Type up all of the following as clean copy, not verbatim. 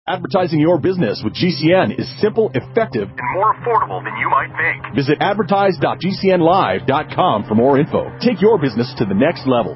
Advertising your business with GCN is simple, effective, and more affordable than you might think. Visit advertise.gcnlive.com for more info. Take your business to the next level.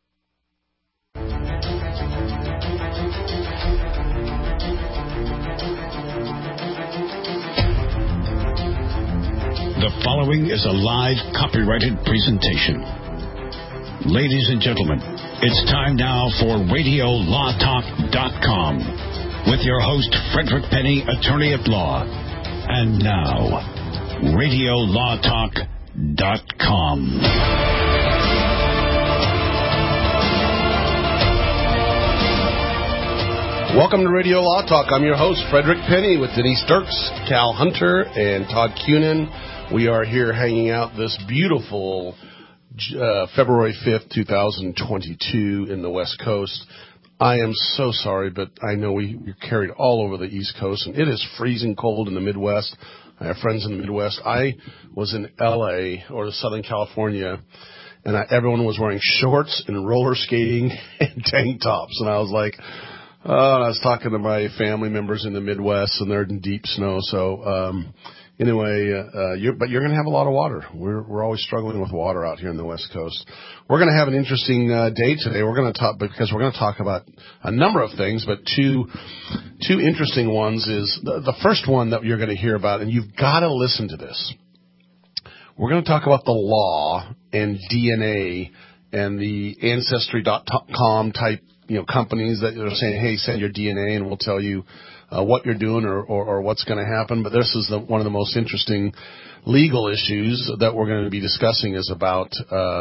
The following is a live copyrighted presentation. Ladies and gentlemen, it's time now for RadioLawTalk.com. With your host, Frederick Penny, attorney at law. And now, RadioLawTalk.com. Welcome to Radio Law Talk. I'm your host, Frederick Penny, with Denise Dirks, Cal Hunter, and Todd Cunin. We are here hanging out this beautiful February 5th, 2022 in the West Coast. I am so sorry, but I know we're carried all over the East Coast, and it is freezing cold in the Midwest. I have friends in the Midwest. I was in L.A. or Southern California, and everyone was wearing shorts and roller skating and tank tops. And I was like, I was talking to my family members in the Midwest, and they're in deep snow. So anyway, but you're going to have a lot of water. We're always struggling with water out here in the West Coast. We're going to have an interesting day today. We're going to talk about a number of things, but two interesting ones is the first one that you're going to hear about, and you've got to listen to this. We're going to talk about the law and DNA and the Ancestry.com type companies that are saying, hey, send your DNA and we'll tell you what you're doing or what's going to happen. But this is one of the most interesting legal issues that we're going to be discussing is about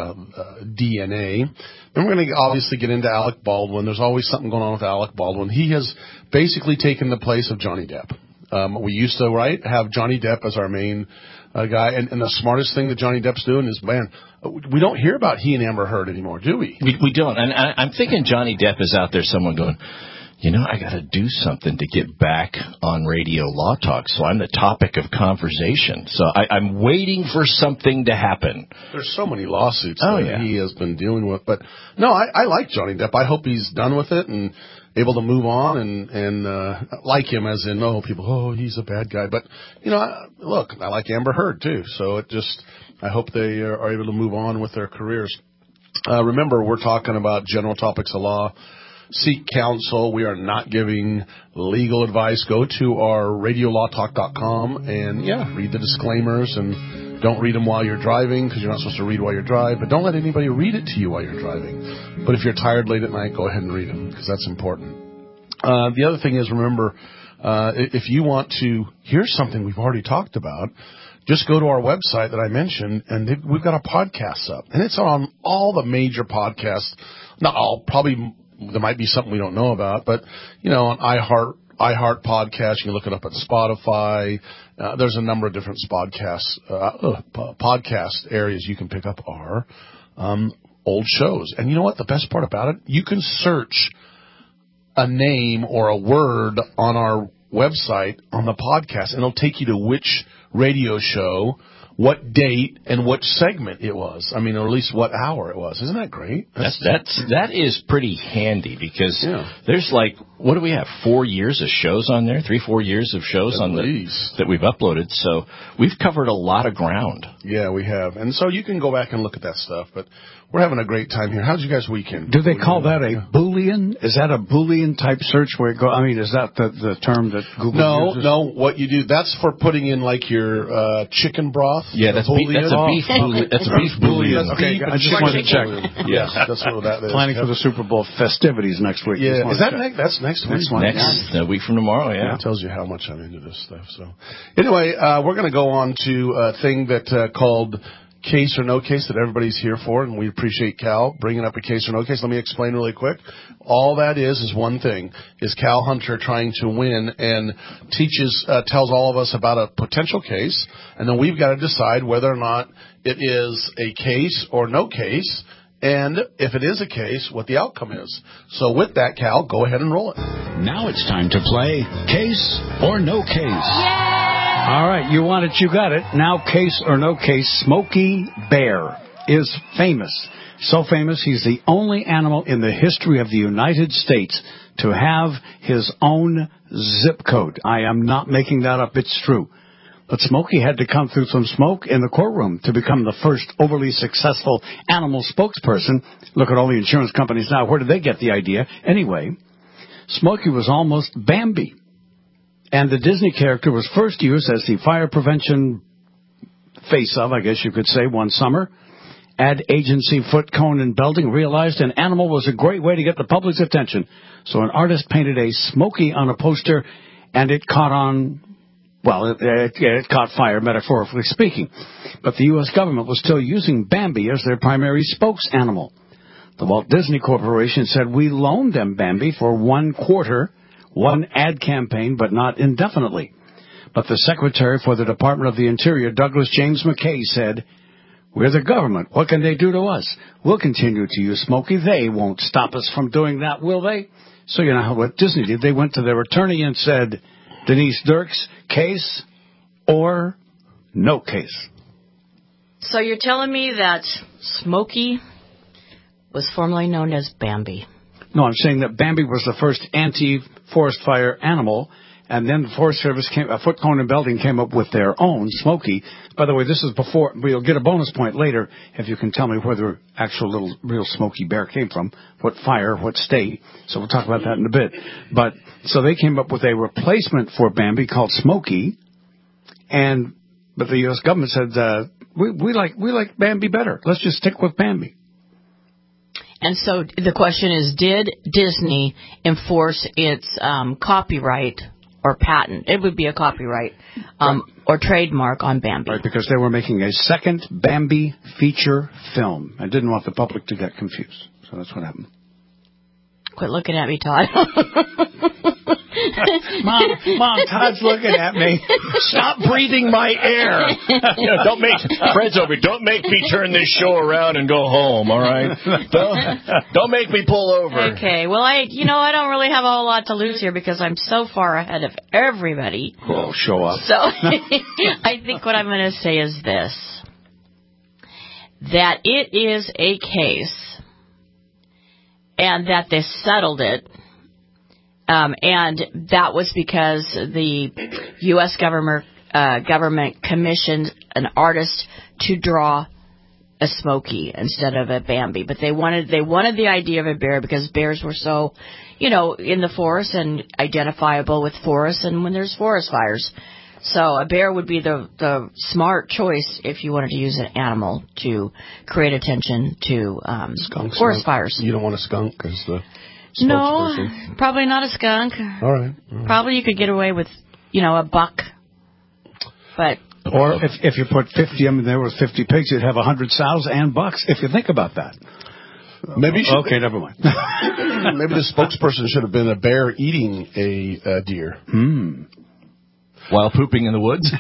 DNA. Then we're going to obviously get into Alec Baldwin. There's always something going on with Alec Baldwin. He has basically taken the place of Johnny Depp. We used to, have Johnny Depp as our main guy. And the smartest thing that Johnny Depp's doing is, we don't hear about he and Amber Heard anymore, do we? We don't. And I'm thinking Johnny Depp is out there, someone going, I got to do something to get back on Radio Law Talk, so I'm the topic of conversation. So I'm waiting for something to happen. There's so many lawsuits that he has been dealing with. But, no, I like Johnny Depp. I hope he's done with it and able to move on and like him as in, people, he's a bad guy. But, look, I like Amber Heard, too. So I hope they are able to move on with their careers. Remember, we're talking about general topics of law. Seek counsel. We are not giving legal advice. Go to our RadioLawTalk.com and, read the disclaimers. And don't read them while you're driving because you're not supposed to read while you're driving. But don't let anybody read it to you while you're driving. But if you're tired late at night, go ahead and read them because that's important. The other thing is, remember, if you want to hear something we've already talked about, just go to our website that I mentioned, and we've got a podcast up. And it's on all the major podcasts. Not all, probably there might be something we don't know about, but, on iHeart Podcast, you can look it up at Spotify. There's a number of different podcast areas you can pick up our old shows. And you know what? The best part about it, you can search a name or a word on our website on the podcast, and it'll take you to which radio show, what date, and what segment it was. Or at least what hour it was. Isn't that great? That is pretty handy because there's what do we have? 4 years of shows on there? 3-4 years of shows that we've uploaded. So we've covered a lot of ground. Yeah, we have. And so you can go back and look at that stuff. But we're having a great time here. How's you guys' weekend? Do they call that a Boolean? Is that a Boolean type search where it go? Is that the term that Google uses? No. What you do, that's for putting in your chicken broth. Yeah, that's a beef Boolean. That's a beef Boolean. Okay, I just wanted to check. Yes, that's what that is. Planning for the Super Bowl festivities next week. Yeah, is that that's next week? A week from tomorrow, yeah. That tells you how much I'm into this stuff. So, anyway, we're going to go on to a thing that called Case or No Case that everybody's here for, and we appreciate Cal bringing up a case or no case. Let me explain really quick. All that is one thing, is Cal Hunter trying to win and tells all of us about a potential case, and then we've got to decide whether or not it is a case or no case, and if it is a case, what the outcome is. So with that, Cal, go ahead and roll it. Now it's time to play Case or No Case. Yay! All right, you want it, you got it. Now, case or no case, Smokey Bear is famous. So famous, he's the only animal in the history of the United States to have his own zip code. I am not making that up. It's true. But Smokey had to come through some smoke in the courtroom to become the first overly successful animal spokesperson. Look at all the insurance companies now. Where did they get the idea? Anyway, Smokey was almost Bambi. And the Disney character was first used as the fire prevention face-of, I guess you could say, one summer. Ad agency Foot, Cone, and Belding realized an animal was a great way to get the public's attention. So an artist painted a Smokey on a poster, and it caught on, well, it caught fire, metaphorically speaking. But the U.S. government was still using Bambi as their primary spokes animal. The Walt Disney Corporation said, we loaned them Bambi for 1 quarter, one ad campaign, but not indefinitely. But the Secretary for the Department of the Interior, Douglas James McKay, said, we're the government. What can they do to us? We'll continue to use Smokey. They won't stop us from doing that, will they? So you know what Disney did. They went to their attorney and said, Denise Dirks, case or no case. So you're telling me that Smokey was formerly known as Bambi? No, I'm saying that Bambi was the first anti-forest fire animal, and then the Forest Service Foot, Cone, and Belding came up with their own, Smokey. By the way, this is before, we'll get a bonus point later if you can tell me where the actual little real Smokey bear came from, what fire, what state. So we'll talk about that in a bit. But, so they came up with a replacement for Bambi called Smokey, but the U.S. government said, we like Bambi better. Let's just stick with Bambi. And so the question is, did Disney enforce its copyright or patent? It would be a copyright or trademark on Bambi. Right, because they were making a second Bambi feature film. I didn't want the public to get confused. So that's what happened. Quit looking at me, Todd. Mom, Todd's looking at me. Stop breathing my air. Fred's over. Don't make me turn this show around and go home, all right? Don't make me pull over. Okay, well, I don't really have a whole lot to lose here because I'm so far ahead of everybody. Oh, show up. So I think what I'm going to say is this, that it is a case and that they settled it. And that was because the U.S. government commissioned an artist to draw a Smokey instead of a Bambi. But they wanted the idea of a bear because bears were so, in the forest and identifiable with forests and when there's forest fires. So a bear would be the smart choice if you wanted to use an animal to create attention to forest fires. You don't want a skunk as the... No, probably not a skunk. All right. Probably you could get away with, a buck. But or if you put 50 of them, there was 50 pigs, you'd have 100 sows and bucks. If you think about that. Maybe okay, never mind. Maybe the spokesperson should have been a bear eating a deer. While pooping in the woods.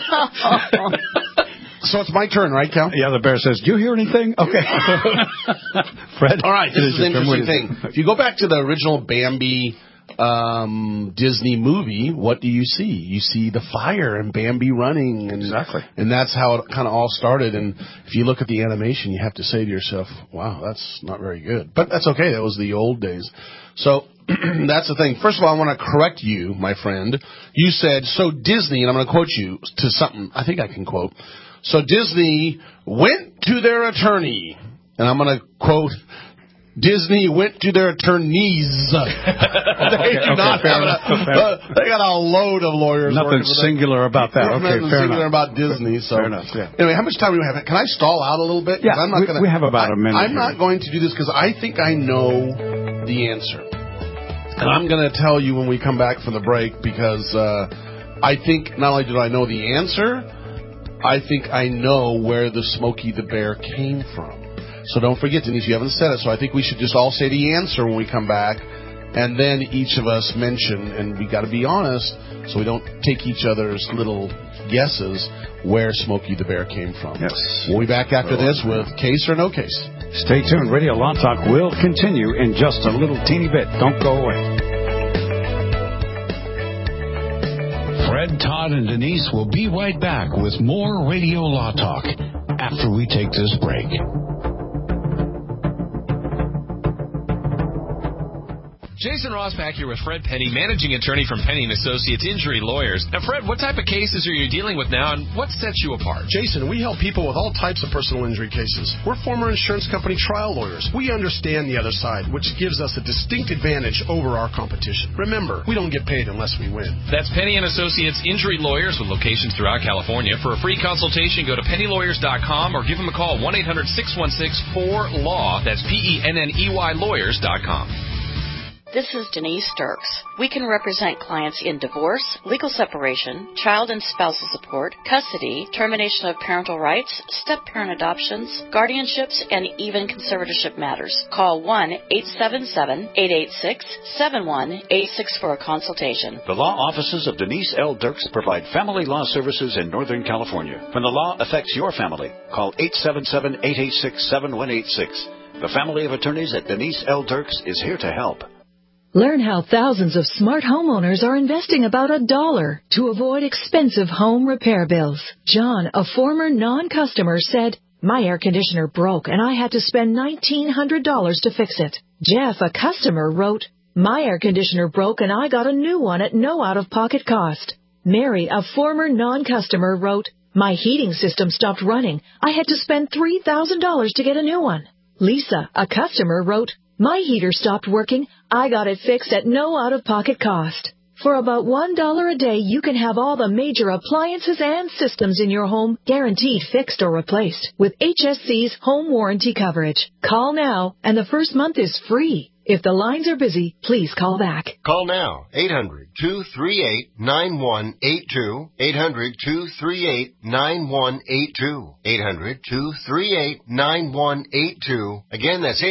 So it's my turn, right, Cal? Yeah, the bear says, do you hear anything? Okay. Fred? All right, this is an interesting thing. If you go back to the original Bambi Disney movie, what do you see? You see the fire and Bambi running. And, exactly. And that's how it kind of all started. And if you look at the animation, you have to say to yourself, wow, that's not very good. But that's okay. That was the old days. So that's the thing. First of all, I want to correct you, my friend. You said, so Disney, and I'm going to quote you to something I think I can quote. So Disney went to their attorney, and I'm going to quote, Disney went to their attorneys. They got a load of lawyers. Nothing singular about that. Okay, nothing fair singular enough. about Disney. So. Fair enough, yeah. Anyway, how much time do we have? Can I stall out a little bit? Yeah, I'm not gonna, we have about a minute. I'm not going to do this because I think I know the answer. And I'm going to tell you when we come back from the break because I think not only do I know the answer, I think I know where the Smokey the Bear came from. So don't forget, Denise, you haven't said it, so I think we should just all say the answer when we come back, and then each of us mention, and we got to be honest, so we don't take each other's little guesses where Smokey the Bear came from. Yes. We'll be back after this with Case or No Case. Stay tuned. Radio Law Talk will continue in just a little teeny bit. Don't go away. Fred, Todd, and Denise will be right back with more Radio Law Talk after we take this break. Jason Ross back here with Fred Penny, managing attorney from Penny & Associates Injury Lawyers. Now, Fred, what type of cases are you dealing with now, and what sets you apart? Jason, we help people with all types of personal injury cases. We're former insurance company trial lawyers. We understand the other side, which gives us a distinct advantage over our competition. Remember, we don't get paid unless we win. That's Penny & Associates Injury Lawyers with locations throughout California. For a free consultation, go to pennylawyers.com or give them a call, 1-800-616-4LAW. That's PENNEY lawyers.com. This is Denise Dirks. We can represent clients in divorce, legal separation, child and spousal support, custody, termination of parental rights, step-parent adoptions, guardianships, and even conservatorship matters. Call 1-877-886-7186 for a consultation. The law offices of Denise L. Dirks provide family law services in Northern California. When the law affects your family, call 877-886-7186. The family of attorneys at Denise L. Dirks is here to help. Learn how thousands of smart homeowners are investing about $1 to avoid expensive home repair bills. John, a former non-customer, said, "My air conditioner broke and I had to spend $1,900 to fix it." Jeff, a customer, wrote, "My air conditioner broke and I got a new one at no out-of-pocket cost." Mary, a former non-customer, wrote, "My heating system stopped running. I had to spend $3,000 to get a new one." Lisa, a customer, wrote, "My heater stopped working. I got it fixed at no out-of-pocket cost." For about $1 a day, you can have all the major appliances and systems in your home guaranteed fixed or replaced with HSC's home warranty coverage. Call now, and the first month is free. If the lines are busy, please call back. Call now, 800-238-9182, 800-238-9182, 800-238-9182. Again, that's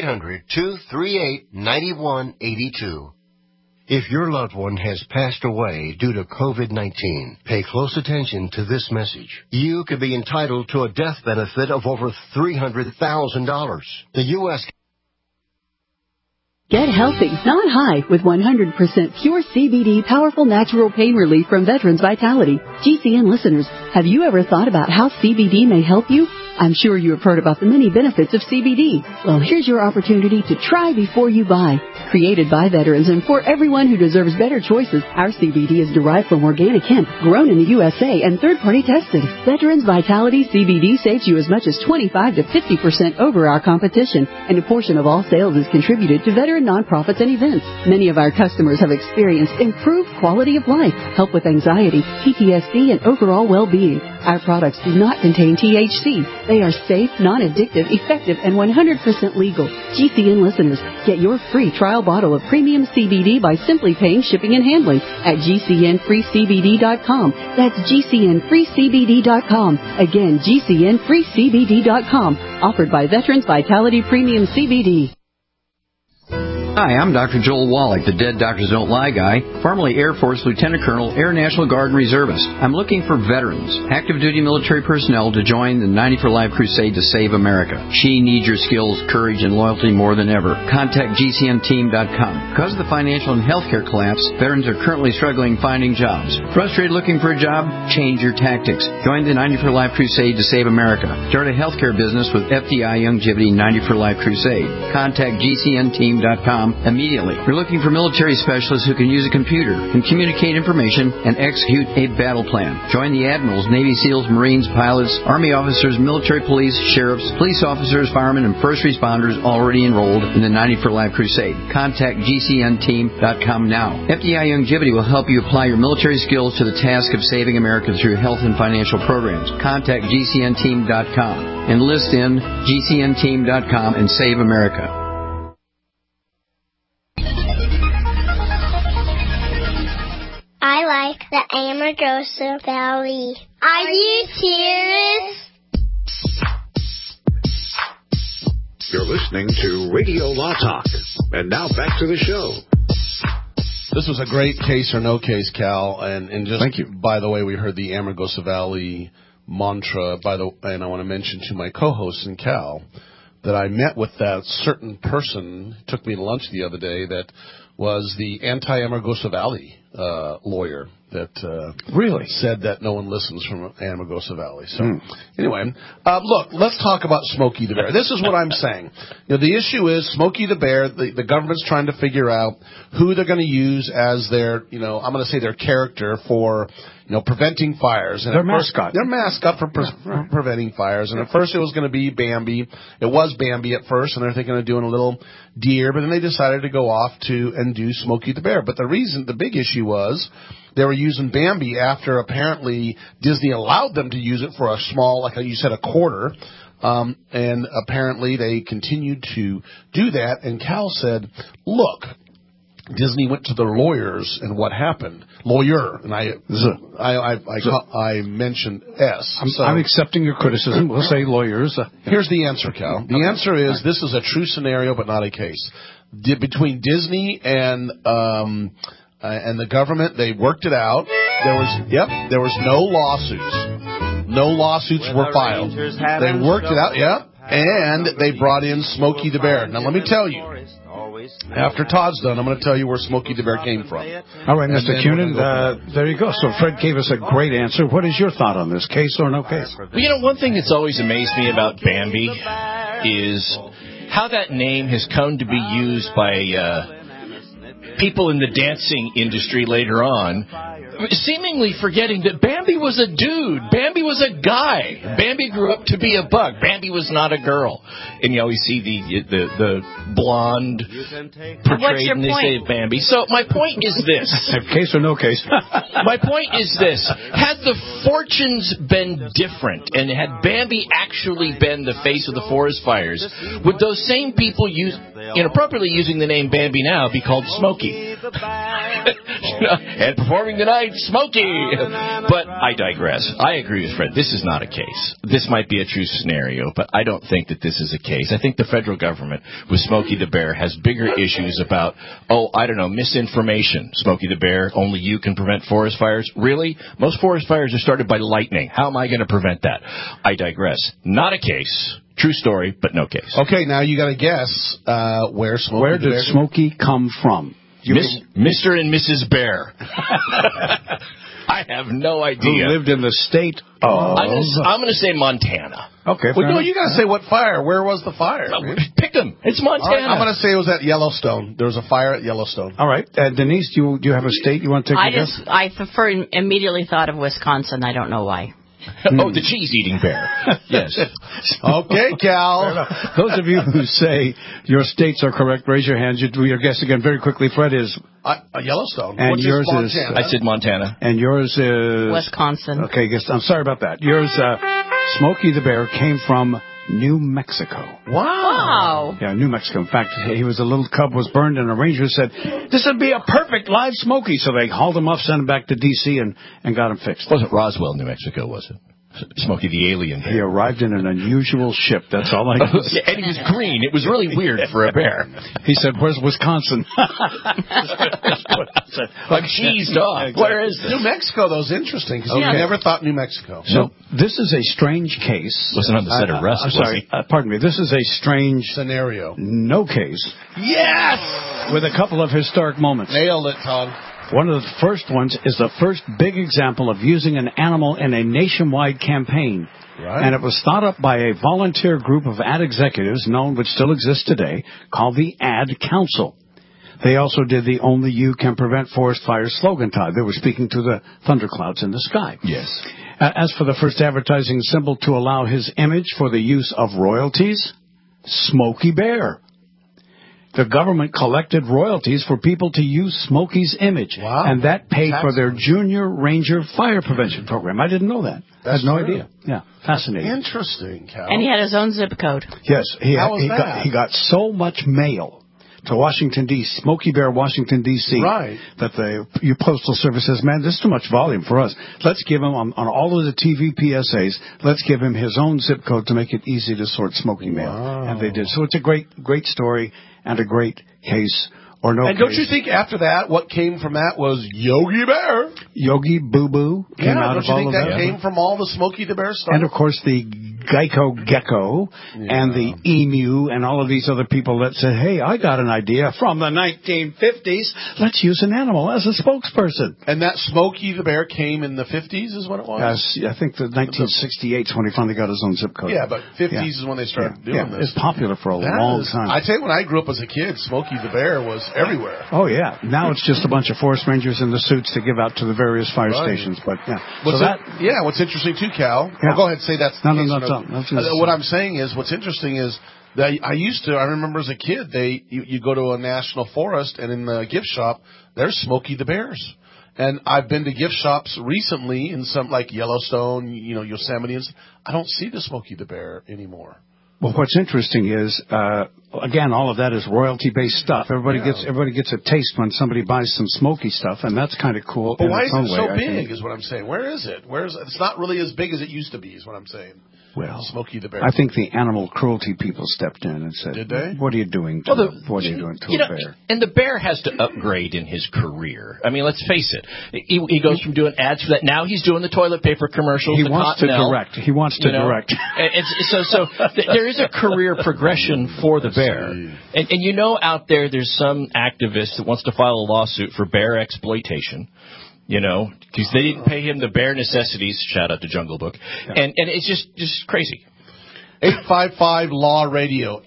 800-238-9182. If your loved one has passed away due to COVID-19, pay close attention to this message. You could be entitled to a death benefit of over $300,000. The U.S. Get healthy, not high, with 100% pure CBD powerful natural pain relief from Veterans Vitality. GCN listeners, have you ever thought about how CBD may help you? I'm sure you have heard about the many benefits of CBD. Well, here's your opportunity to try before you buy. Created by veterans and for everyone who deserves better choices, our CBD is derived from organic hemp, grown in the USA and third-party tested. Veterans Vitality CBD saves you as much as 25 to 50% over our competition, and a portion of all sales is contributed to veteran nonprofits and events. Many of our customers have experienced improved quality of life, help with anxiety, PTSD, and overall well-being. Our products do not contain THC. They are safe, non-addictive, effective, and 100% legal. GCN listeners, get your free trial bottle of premium CBD by simply paying shipping and handling at GCNFreeCBD.com. That's GCNFreeCBD.com. Again, GCNFreeCBD.com. Offered by Veterans Vitality Premium CBD. Hi, I'm Dr. Joel Wallach, the Dead Doctors Don't Lie guy, formerly Air Force Lieutenant Colonel, Air National Guard and Reservist. I'm looking for veterans, active duty military personnel to join the 90 for Life crusade to save America. She needs your skills, courage, and loyalty more than ever. Contact GCNteam.com. Because of the financial and healthcare collapse, veterans are currently struggling finding jobs. Frustrated looking for a job? Change your tactics. Join the 90 for Life crusade to save America. Start a healthcare business with FDI Longevity 90 for Life crusade. Contact GCNteam.com immediately. We're looking for military specialists who can use a computer, can communicate information, and execute a battle plan. Join the admirals, Navy SEALs, Marines, pilots, Army officers, military police, sheriffs, police officers, firemen, and first responders already enrolled in the 90 for Life crusade. Contact GCNteam.com now. FDI Longevity will help you apply your military skills to the task of saving America through health and financial programs. Contact GCNteam.com. Enlist in GCNteam.com and save America. I like the Amargosa Valley. Are you serious? You're listening to Radio Law Talk. And now back to the show. This was a great case or no case, Cal. And just Thank you. By the way, we heard the Amargosa Valley mantra. And I want to mention to my co-host and Cal that I met with that certain person, took me to lunch the other day, that was the anti-Amargosa Valley lawyer. that really said that no one listens from Amargosa Valley. So anyway, look, let's talk about Smokey the Bear. This is what I'm saying. The issue is Smokey the Bear. The government's trying to figure out who they're going to use as their, I'm going to say their character for, preventing fires. And their mascot. Their mascot for preventing fires. And at first it was going to be Bambi. It was Bambi at first, and they're thinking of doing a little deer, but then they decided to go off and do Smokey the Bear. But the big issue was they were using Bambi after apparently Disney allowed them to use it for a small, like you said, a quarter. And apparently they continued to do that. And Cal said, look, Disney went to their lawyers, and what happened? Lawyer, and I mentioned S. I'm accepting your criticism. We'll say lawyers. Here's the answer, Cal. The answer is this is a true scenario, but not a case. Between Disney and the government, they worked it out. There was no lawsuits. No lawsuits were filed. They worked it out, and they brought in Smokey the Bear. Now, let me tell you. After Todd's done, I'm going to tell you where Smokey the Bear came from. All right, Mr. Cunin, there you go. So Fred gave us a great answer. What is your thought on this, case or no case? Well, one thing that's always amazed me about Bambi is how that name has come to be used by people in the dancing industry later on, seemingly forgetting that Bambi was a dude. Bambi was a guy. Bambi grew up to be a buck. Bambi was not a girl. And you always see the blonde portrayed and they say Bambi. So my point is this. Case or no case? My point is this. Had the fortunes been different and had Bambi actually been the face of the forest fires, would those same people inappropriately using the name Bambi now be called Smokey? And performing tonight, Smokey. But I digress. I agree with Fred. This is not a case. This might be a true scenario, but I don't think that this is a case. I think the federal government with Smokey the Bear has bigger issues about, misinformation. Smokey the Bear, only you can prevent forest fires. Really? Most forest fires are started by lightning. How am I going to prevent that? I digress. Not a case. True story, but no case. Okay, now you got to guess where did Smokey come from? Mr. and Mrs. Bear. I have no idea. Who lived in the state of... I'm going to say Montana. Okay. Well, no, you got to say what fire. Where was the fire? Pick them. It's Montana. Right, I'm going to say it was at Yellowstone. There was a fire at Yellowstone. All right. Denise, do you have a state you want to take a guess? I immediately thought of Wisconsin. I don't know why. Oh, the cheese-eating bear. Yes. Okay, Cal. Those of you who say your states are correct, raise your hands. You do your guess again very quickly. Fred is... Yellowstone. And yours is... I said Montana. And yours is... Wisconsin. Okay, I'm sorry about that. Yours, Smokey the Bear, came from New Mexico. Wow. Yeah, New Mexico. In fact, he was a little cub, was burned, and a ranger said, this would be a perfect live Smokey. So they hauled him off, sent him back to D.C., and got him fixed. It wasn't Roswell, New Mexico, was it? Smokey the Alien Bear. He arrived in an unusual ship. That's all I can say. And he was green. It was really weird for a bear. He said, where's Wisconsin? I'm cheesed off. Exactly. Where is this? New Mexico, though, is interesting because I never thought New Mexico. So this is a strange case. Wasn't on the set of Rust, I'm sorry. Pardon me. This is a strange... scenario. No case. Yes! With a couple of historic moments. Nailed it, Todd. One of the first ones is the first big example of using an animal in a nationwide campaign. Right. And it was thought up by a volunteer group of ad executives, known which still exists today, called the Ad Council. They also did the Only You Can Prevent Forest Fires slogan, Todd. They were speaking to the thunderclouds in the sky. Yes. As for the first advertising symbol to allow his image for the use of royalties, Smokey Bear. The government collected royalties for people to use Smokey's image. Wow. And that paid for their Junior Ranger Fire Prevention Program. I didn't know that. I had no idea. Yeah, fascinating. Interesting, Cal. And he had his own zip code. Yes, he got so much mail to Washington, D.C., Smokey Bear, Washington, D.C., right, that your Postal Service says, man, this is too much volume for us. Let's give him, on all of the TV PSAs, let's give him his own zip code to make it easy to sort Smokey mail. And they did. So it's a great story and a great case or no And case. don't you think after that, what came from that was Yogi Bear? Yogi Boo Boo came out don't of you all think of that that? came from all the Smokey the Bear stuff? And of course the Geico Gecko and the Emu and all of these other people that said, hey, I got an idea from the 1950s. Let's use an animal as a spokesperson. And that Smokey the Bear came in the 50s is what it was? I think the 1968 is when he finally got his own zip code. Yeah, but 50s is when they started doing this. It's popular for a long time. I tell you, when I grew up as a kid, Smokey the Bear was everywhere. Oh, yeah. Now it's just a bunch of forest rangers in the suits to give out to the various fire stations. But, what's interesting, too, Cal. Yeah. Well, go ahead and say that's the case. What I'm saying is, what's interesting is that I remember as a kid, you go to a national forest, and in the gift shop, there's Smokey the Bears. And I've been to gift shops recently in some, like Yellowstone, Yosemite, and I don't see the Smokey the Bear anymore. Well, what's interesting is, again, all of that is royalty-based stuff. Everybody gets a taste when somebody buys some Smokey stuff, and that's kind of cool. But why is it so big? Is what I'm saying. Where is it? It's not really as big as it used to be. Is what I'm saying. Well, Smokey the Bear. I think the animal cruelty people stepped in and said, "Did they? What are you doing? What are you doing to a bear?" And the bear has to upgrade in his career. I mean, let's face it. He goes from doing ads for that. Now he's doing the toilet paper commercials. He wants to direct. So there is a career progression for the bear. And out there's some activist that wants to file a lawsuit for bear exploitation. Because they didn't pay him the bare necessities. Shout out to Jungle Book. Yeah. And it's just crazy. 855-LAW-RADIO,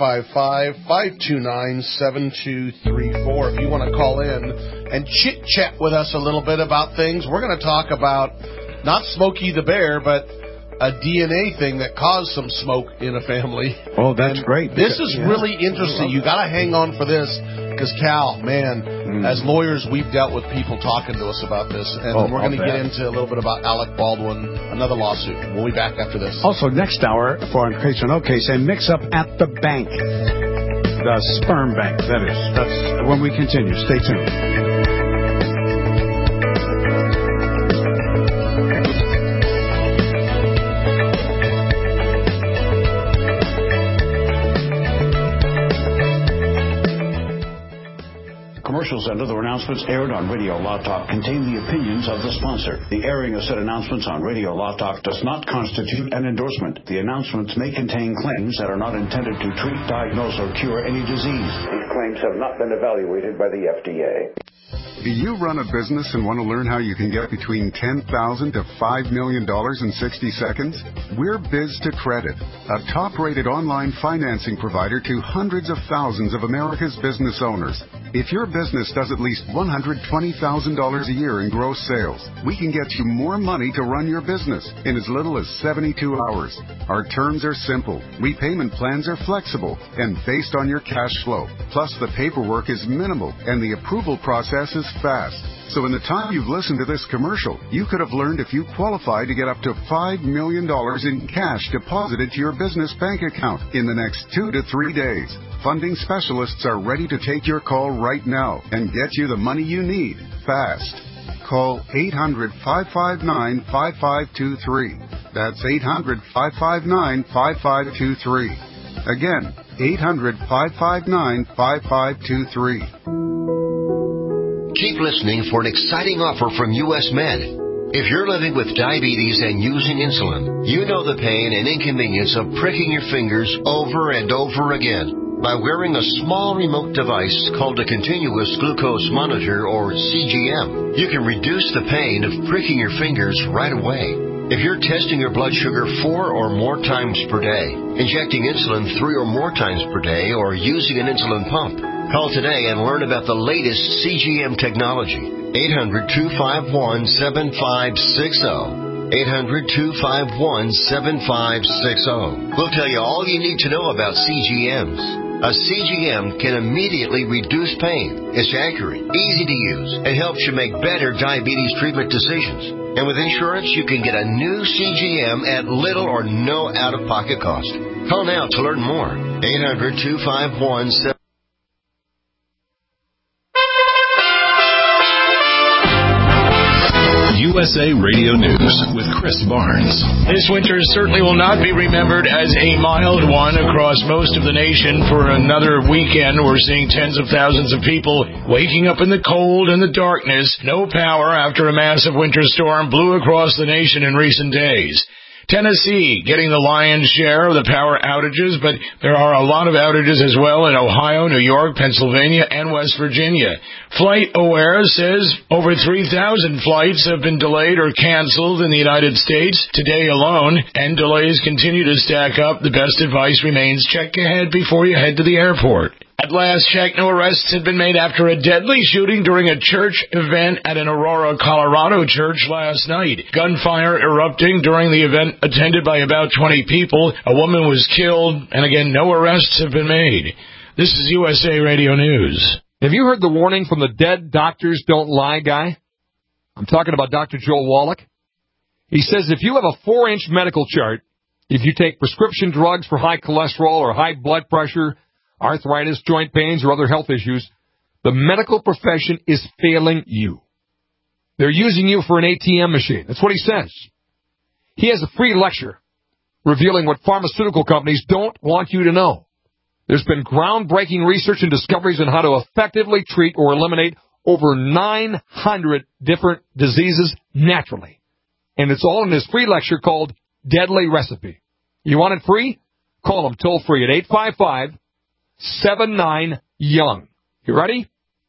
855-529-7234. If you want to call in and chit-chat with us a little bit about things, we're going to talk about not Smokey the Bear, but a DNA thing that caused some smoke in a family. Oh, that's great. This is really interesting. You got to hang on for this because, Cal, as lawyers, we've dealt with people talking to us about this, and we're going to get into a little bit about Alec Baldwin, another lawsuit. We'll be back after this. Also, next hour, for In Case You Know Case, a mix-up at the bank. The sperm bank, that is. That's when we continue. Stay tuned. Commercials and other announcements aired on Radio Law Talk contain the opinions of the sponsor. The airing of said announcements on Radio Law Talk does not constitute an endorsement. The announcements may contain claims that are not intended to treat, diagnose, or cure any disease. These claims have not been evaluated by the FDA. Do you run a business and want to learn how you can get between $10,000 to $5 million in 60 seconds? We're Biz2Credit, a top-rated online financing provider to hundreds of thousands of America's business owners. If your business does at least $120,000 a year in gross sales, we can get you more money to run your business in as little as 72 hours. Our terms are simple. Repayment plans are flexible and based on your cash flow. Plus, the paperwork is minimal and the approval process is fast. So in the time you've listened to this commercial, you could have learned if you qualify to get up to $5 million in cash deposited to your business bank account in the next 2 to 3 days. Funding specialists are ready to take your call right now and get you the money you need fast. Call 800-559-5523. That's 800-559-5523. Again, 800-559-5523. Keep listening for an exciting offer from U.S. Med. If you're living with diabetes and using insulin, you know the pain and inconvenience of pricking your fingers over and over again. By wearing a small remote device called a continuous glucose monitor, or CGM, you can reduce the pain of pricking your fingers right away. If you're testing your blood sugar 4 or more times per day, injecting insulin 3 or more times per day, or using an insulin pump, call today and learn about the latest CGM technology. 800-251-7560. 800-251-7560. We'll tell you all you need to know about CGMs. A CGM can immediately reduce pain. It's accurate, easy to use, and helps you make better diabetes treatment decisions. And with insurance, you can get a new CGM at little or no out-of-pocket cost. Call now to learn more. 800-251-7560. USA Radio News with Chris Barnes. This winter certainly will not be remembered as a mild one across most of the nation. For another weekend, we're seeing tens of thousands of people waking up in the cold and the darkness. No power after a massive winter storm blew across the nation in recent days. Tennessee getting the lion's share of the power outages, but there are a lot of outages as well in Ohio, New York, Pennsylvania, and West Virginia. FlightAware says over 3,000 flights have been delayed or canceled in the United States today alone, and delays continue to stack up. The best advice remains check ahead before you head to the airport. At last check, no arrests had been made after a deadly shooting during a church event at an Aurora, Colorado church last night. Gunfire erupting during the event attended by about 20 people. A woman was killed, and again, no arrests have been made. This is USA Radio News. Have you heard the warning from the Dead Doctors Don't Lie guy? I'm talking about Dr. Joel Wallach. He says if you have a 4-inch medical chart, if you take prescription drugs for high cholesterol or high blood pressure, arthritis, joint pains, or other health issues, the medical profession is failing you. They're using you for an ATM machine. That's what he says. He has a free lecture revealing what pharmaceutical companies don't want you to know. There's been groundbreaking research and discoveries on how to effectively treat or eliminate over 900 different diseases naturally. And it's all in this free lecture called Deadly Recipe. You want it free? Call them toll free at 855-79-YOUNG. You ready?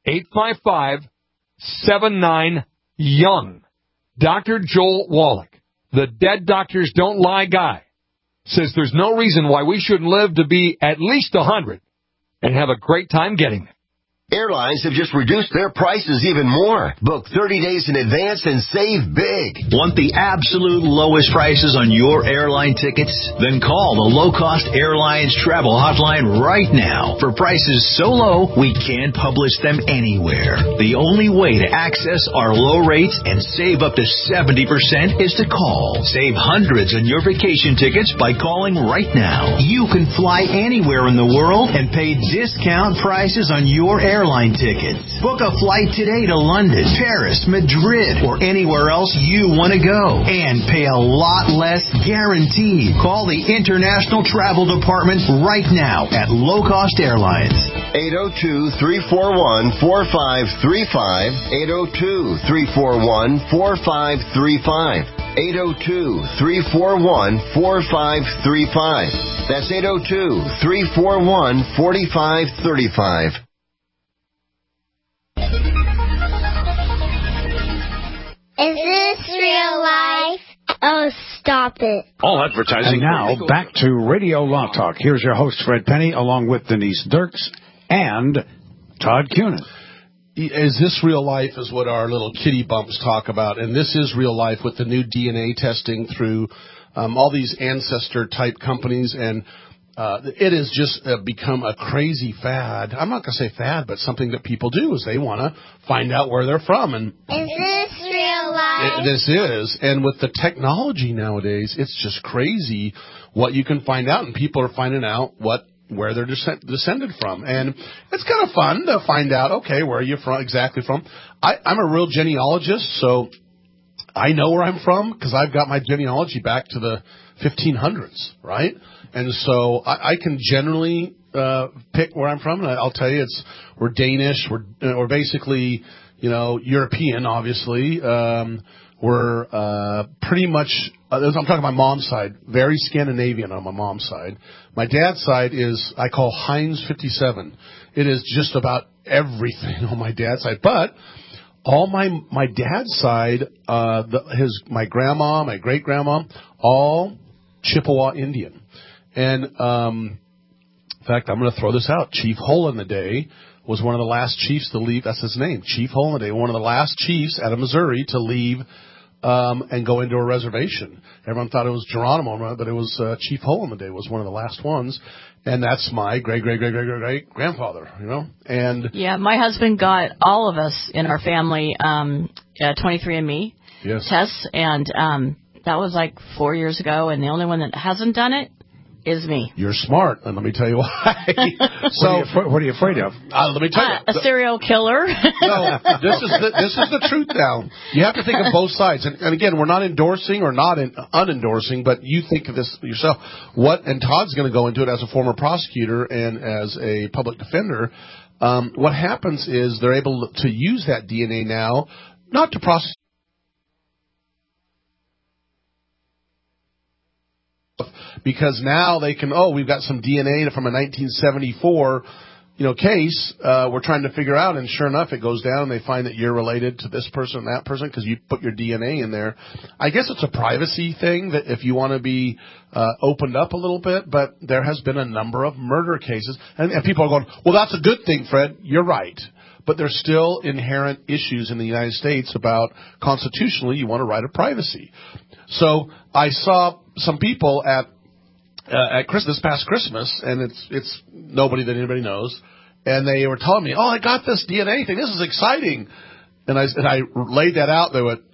855-79-YOUNG. Dr. Joel Wallach, the Dead Doctors Don't Lie guy, says there's no reason why we shouldn't live to be at least 100 and have a great time getting there. Airlines have just reduced their prices even more. Book 30 days in advance and save big. Want the absolute lowest prices on your airline tickets? Then call the Low Cost Airlines Travel Hotline right now. For prices so low, we can't publish them anywhere. The only way to access our low rates and save up to 70% is to call. Save hundreds on your vacation tickets by calling right now. You can fly anywhere in the world and pay discount prices on your airline tickets. Book a flight today to London, Paris, Madrid, or anywhere else you want to go. And pay a lot less guaranteed. Call the International Travel Department right now at Low Cost Airlines. 802-341-4535. 802-341-4535. 802-341-4535. That's 802-341-4535. Is this real life? Oh, stop it. All advertising. And now, back to Radio Law Talk. Here's your host, Fred Penny, along with Denise Dirks and Todd Cunin. Is this real life is what our little kitty bumps talk about, and this is real life with the new DNA testing through all these ancestor-type companies, and it has just become a crazy fad. I'm not going to say fad, but something that people do is they want to find out where they're from. And is this real life? This is. And with the technology nowadays, it's just crazy what you can find out. And people are finding out where they're descended from. And it's kind of fun to find out, okay, where are you exactly from? I'm a real genealogist, so I know where I'm from because I've got my genealogy back to the 1500s, right? And so I can generally pick where I'm from, and I'll tell you, we're Danish, we're basically, European, obviously. We're pretty much, I'm talking about my mom's side, very Scandinavian on my mom's side. My dad's side is, I call Heinz 57. It is just about everything on my dad's side, but all my dad's side, my grandma, my great grandma, all Chippewa Indian. And, in fact, I'm going to throw this out. Chief Hole in the Day was one of the last chiefs to leave. That's his name, Chief Hole in the Day, one of the last chiefs out of Missouri to leave and go into a reservation. Everyone thought it was Geronimo, but it was Chief Hole in the Day was one of the last ones. And that's my great-great-great-great-great-grandfather, And yeah, my husband got all of us in our family 23andMe tests, and that was like 4 years ago. And the only one that hasn't done it is me. You're smart, and let me tell you why. What are you afraid of? Let me tell you. A serial killer. No, this is the truth now. You have to think of both sides. And again, we're not endorsing or not unendorsing, but you think of this yourself. And Todd's going to go into it as a former prosecutor and as a public defender. What happens is they're able to use that DNA now, not to prosecute, because now they can, we've got some DNA from a 1974, case, we're trying to figure out, and sure enough, it goes down, and they find that you're related to this person and that person because you put your DNA in there. I guess it's a privacy thing that if you want to be opened up a little bit, but there has been a number of murder cases, and people are going, well, that's a good thing, Fred. You're right. But there's still inherent issues in the United States about constitutionally you want a right of privacy. So I saw some people at this past Christmas, and it's nobody that anybody knows, and they were telling me, I got this DNA thing. This is exciting. And I laid that out. They went,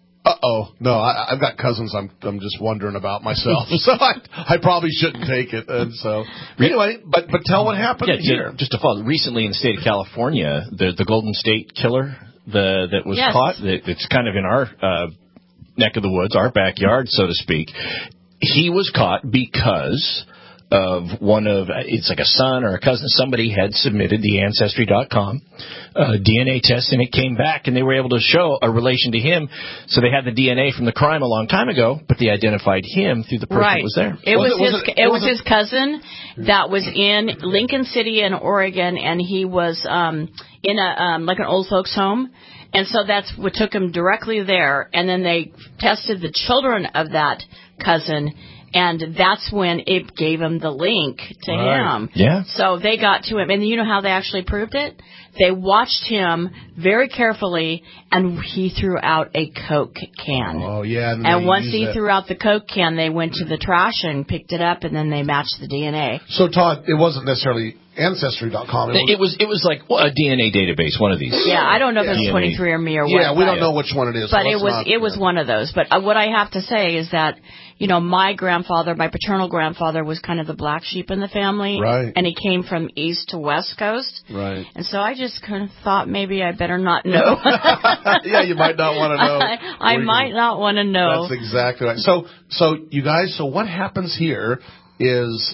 no, I've got cousins I'm just wondering about myself, so I probably shouldn't take it. And so anyway, but tell what happened here. Just to follow, recently in the state of California, the Golden State Killer that was caught, it's kind of in our neck of the woods, our backyard, so to speak. He was caught because of it's like a son or a cousin, somebody had submitted the Ancestry.com DNA test, and it came back, and they were able to show a relation to him. So they had the DNA from the crime a long time ago, but they identified him through the person that was there. It was his cousin that was in Lincoln City in Oregon, and he was in like an old folks home. And so that's what took him directly there, and then they tested the children of that cousin, and that's when it gave him the link to him. Yeah. So they got to him, and you know how they actually proved it? They watched him very carefully, and he threw out a Coke can. Oh, yeah. And once he threw out the Coke can, they went to the trash and picked it up, and then they matched the DNA. So, Todd, it wasn't necessarily Ancestry.com. It was like a DNA database, one of these. Yeah, I don't know if it's 23andMe or what. Yeah, we don't know which one it is. But it was one of those. But what I have to say is that, my paternal grandfather was kind of the black sheep in the family. Right. And he came from east to west coast. Right. And so I just kind of thought maybe I better not know. Yeah, you might not want to know. I might not want to know. That's exactly right. So you guys, what happens here is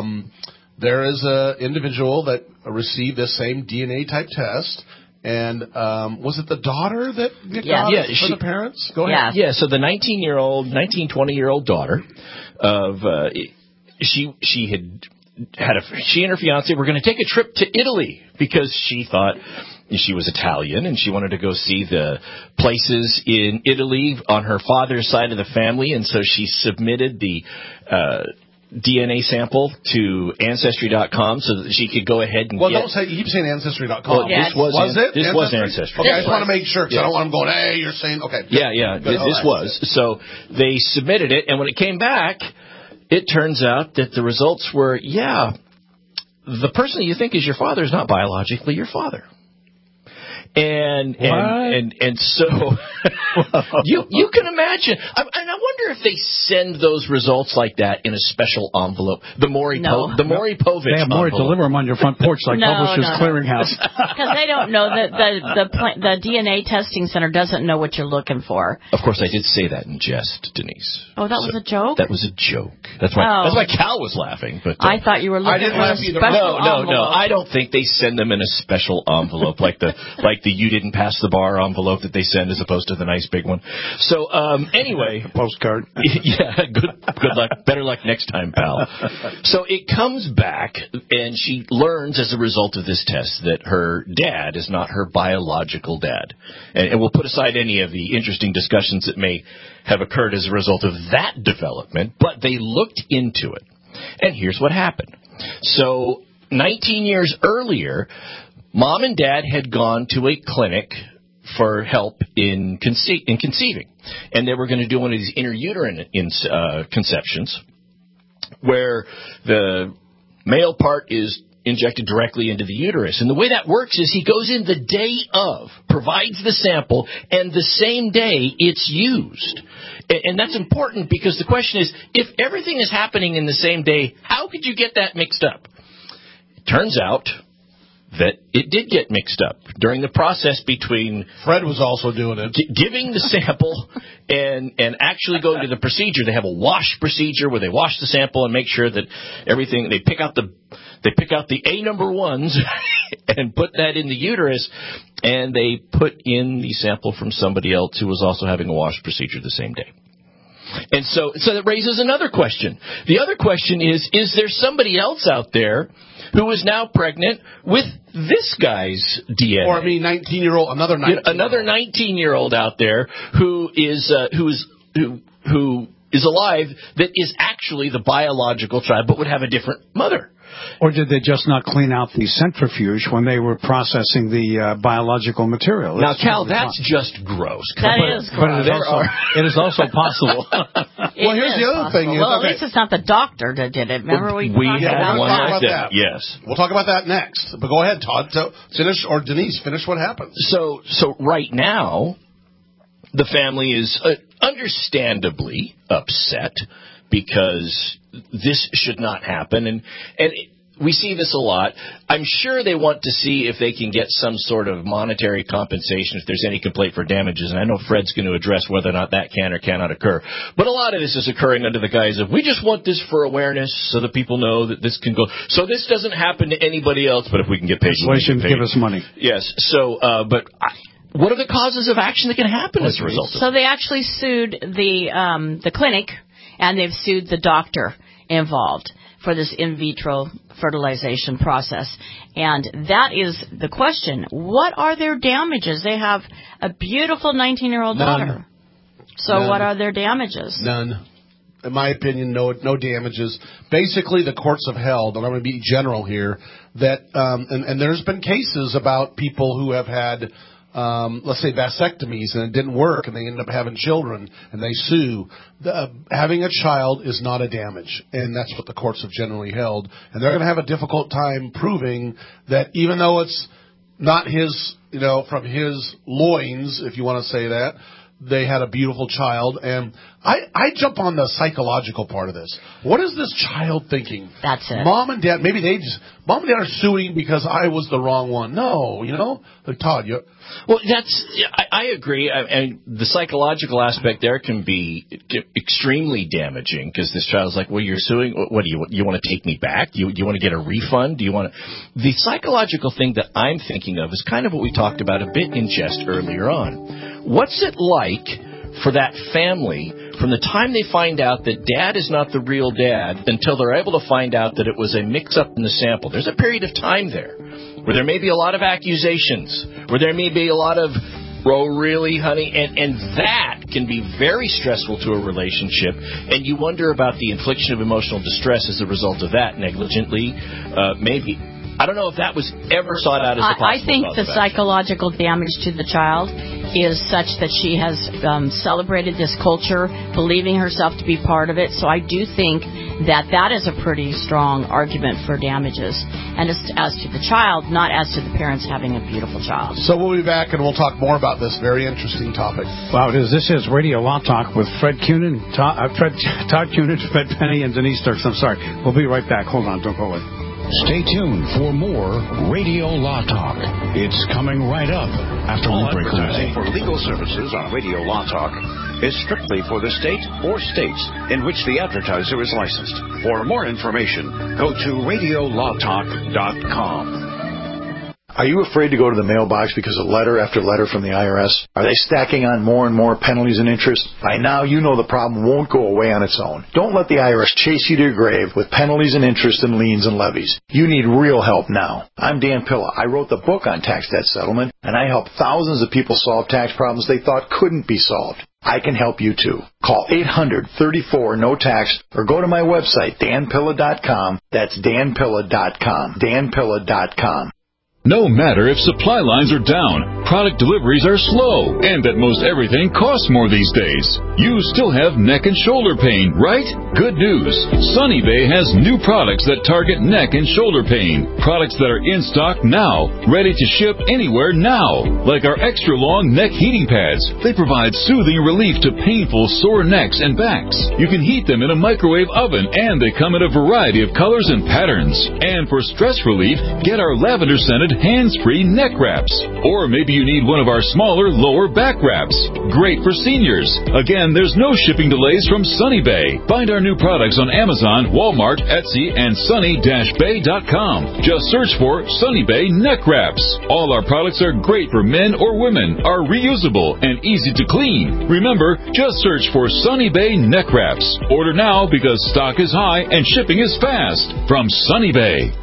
there is an individual that received this same DNA type test. And was it the daughter that got it for the parents? Go ahead. Yeah, so the 20-year-old daughter of she and her fiance were going to take a trip to Italy because she thought she was Italian and she wanted to go see the places in Italy on her father's side of the family, and so she submitted the DNA sample to Ancestry.com so that she could go ahead and don't say, you keep saying Ancestry.com. Well, this was Ancestry. Okay, I just want to make sure, because I don't want them going, hey, you're saying, okay. Yeah, this was. So they submitted it, and when it came back, it turns out that the results were, the person you think is your father is not biologically your father. And so you can imagine. And I wonder if they send those results like that in a special envelope. The Maury Povich. They have Maury deliver them on your front porch like Publishers Clearinghouse. Because they don't know that the DNA testing center doesn't know what you're looking for. Of course, I did say that in jest, Denise. Oh, that was a joke? That was a joke. That's why Cal was laughing. But I thought you were looking for a special envelope. No. I don't think they send them in a special envelope like the you didn't pass the bar envelope that they send as opposed to the nice big one. So anyway, postcard. Yeah, good luck. Better luck next time, pal. So it comes back, and she learns as a result of this test that her dad is not her biological dad. And we'll put aside any of the interesting discussions that may have occurred as a result of that development, but they looked into it. And here's what happened. So 19 years earlier, Mom and Dad had gone to a clinic for help in conceiving. And they were going to do one of these intrauterine conceptions where the male part is injected directly into the uterus. And the way that works is he goes in the day of, provides the sample, and the same day it's used. And that's important because the question is, if everything is happening in the same day, how could you get that mixed up? It turns out that it did get mixed up during the process between Fred was also doing it, giving the sample and actually going to the procedure. They have a wash procedure where they wash the sample and make sure that everything, they pick out the A number ones and put that in the uterus, and they put in the sample from somebody else who was also having a wash procedure the same day. And so that raises another question. The other question is there somebody else out there who is now pregnant with this guy's DNA? Or, 19-year-old, another 19-year-old out there who is alive that is actually the biological child but would have a different mother. Or did they just not clean out the centrifuge when they were processing the biological material? Now, Cal, that's just gross. That is gross. It is also possible. Well, here's the other thing. Well, at least it's not the doctor that did it. Remember we talked about one that? like that. Yes. We'll talk about that next. But go ahead, Todd. Finish, or Denise, finish what happened. So right now, the family is understandably upset because this should not happen, and we see this a lot. I'm sure they want to see if they can get some sort of monetary compensation if there's any complaint for damages, and I know Fred's going to address whether or not that can or cannot occur. But a lot of this is occurring under the guise of, we just want this for awareness so that people know that this can go, so this doesn't happen to anybody else, but if we can get paid, we can get paid. Give us money. Yes, so, what are the causes of action that can happen as a result of it? So they actually sued the clinic, and they've sued the doctor involved for this in vitro fertilization process. And that is the question. What are their damages? They have a beautiful 19-year-old daughter. So None. what are their damages? None. In my opinion, no damages. Basically, the courts have held, and I'm going to be general here, that and there's been cases about people who have had let's say vasectomies and it didn't work and they ended up having children and they sue. Having a child is not a damage, and that's what the courts have generally held. And they're going to have a difficult time proving that, even though it's not his, from his loins, if you want to say that, they had a beautiful child. And I jump on the psychological part of this. What is this child thinking? That's it. Mom and Dad, Mom and Dad are suing because I was the wrong one. No, like Todd, well, I agree. And the psychological aspect there can be extremely damaging because this child's like, well, you're suing. What do you want to take me back? You want to get a refund? Do you want to? The psychological thing that I'm thinking of is kind of what we talked about a bit in jest earlier on. What's it like for that family from the time they find out that Dad is not the real Dad until they're able to find out that it was a mix-up in the sample? There's a period of time there where there may be a lot of accusations, where there may be a lot of, oh, really, honey? And that can be very stressful to a relationship, and you wonder about the infliction of emotional distress as a result of that negligently, maybe. I don't know if that was ever sought out as a possible I think the psychological damage to the child is such that she has celebrated this culture, believing herself to be part of it. So I do think that is a pretty strong argument for damages. And as to the child, not as to the parents having a beautiful child. So we'll be back and we'll talk more about this very interesting topic. Wow, this is Radio Law Talk with Fred Cunin, Todd Cunin, Fred Penny, and Denise Dirks. I'm sorry. We'll be right back. Hold on. Don't go away. Stay tuned for more Radio Law Talk. It's coming right up after we break away. For legal services on Radio Law Talk is strictly for the state or states in which the advertiser is licensed. For more information, go to radiolawtalk.com. Are you afraid to go to the mailbox because of letter after letter from the IRS? Are they stacking on more and more penalties and interest? By now, you know the problem won't go away on its own. Don't let the IRS chase you to your grave with penalties and interest and liens and levies. You need real help now. I'm Dan Pilla. I wrote the book on tax debt settlement, and I help thousands of people solve tax problems they thought couldn't be solved. I can help you too. Call 800-34-NO-TAX or go to my website, danpilla.com. That's danpilla.com. danpilla.com. No matter if supply lines are down, product deliveries are slow, and that most everything costs more these days, you still have neck and shoulder pain, right? Good news. Sunny Bay has new products that target neck and shoulder pain. Products that are in stock now, ready to ship anywhere now. Like our extra long neck heating pads. They provide soothing relief to painful sore necks and backs. You can heat them in a microwave oven, and they come in a variety of colors and patterns. And for stress relief, get our lavender scented hands-free neck wraps. Or maybe you need one of our smaller lower back wraps. Great for seniors. Again, there's no shipping delays from Sunny Bay. Find our new products on Amazon, Walmart, Etsy, and sunny-bay.com. Just search for Sunny Bay neck wraps. All our products are great for men or women, are reusable, and easy to clean. Remember, just search for Sunny Bay neck wraps. Order now because stock is high and shipping is fast. From Sunny Bay.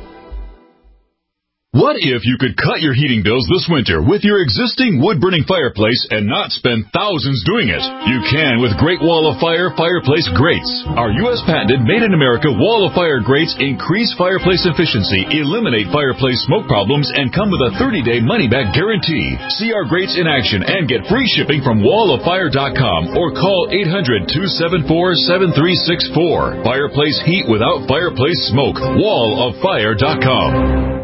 What if you could cut your heating bills this winter with your existing wood-burning fireplace and not spend thousands doing it? You can with Great Wall of Fire fireplace grates. Our U.S. patented made-in-America Wall of Fire grates increase fireplace efficiency, eliminate fireplace smoke problems, and come with a 30-day money-back guarantee. See our grates in action and get free shipping from walloffire.com or call 800-274-7364. Fireplace heat without fireplace smoke. walloffire.com.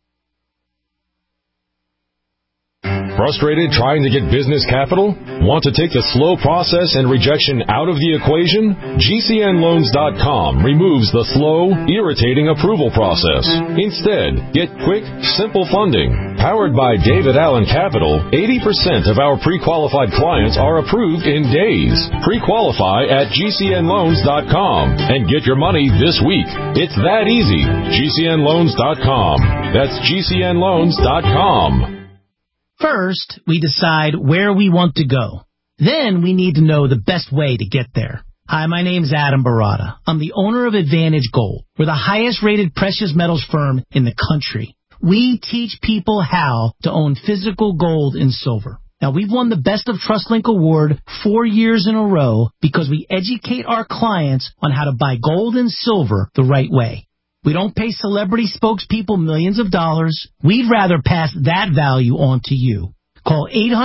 Frustrated trying to get business capital? Want to take the slow process and rejection out of the equation? GCNloans.com removes the slow, irritating approval process. Instead, get quick, simple funding. Powered by David Allen Capital, 80% of our pre-qualified clients are approved in days. Pre-qualify at GCNloans.com and get your money this week. It's that easy. GCNloans.com. That's GCNloans.com. First, we decide where we want to go. Then we need to know the best way to get there. Hi, my name's Adam Barada. I'm the owner of Advantage Gold. We're the highest-rated precious metals firm in the country. We teach people how to own physical gold and silver. Now, we've won the Best of TrustLink Award 4 years in a row because we educate our clients on how to buy gold and silver the right way. We don't pay celebrity spokespeople millions of dollars. We'd rather pass that value on to you. Call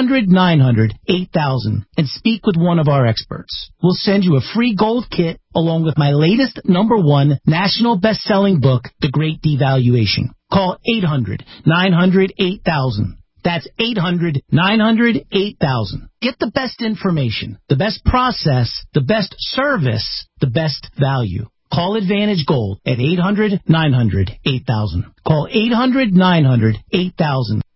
800-900-8000 and speak with one of our experts. We'll send you a free gold kit along with my latest #1 national best-selling book, The Great Devaluation. Call 800-900-8000. That's 800-900-8000. Get the best information, the best process, the best service, the best value. Call Advantage Gold at 800-900-8000. Call 800-900-8000.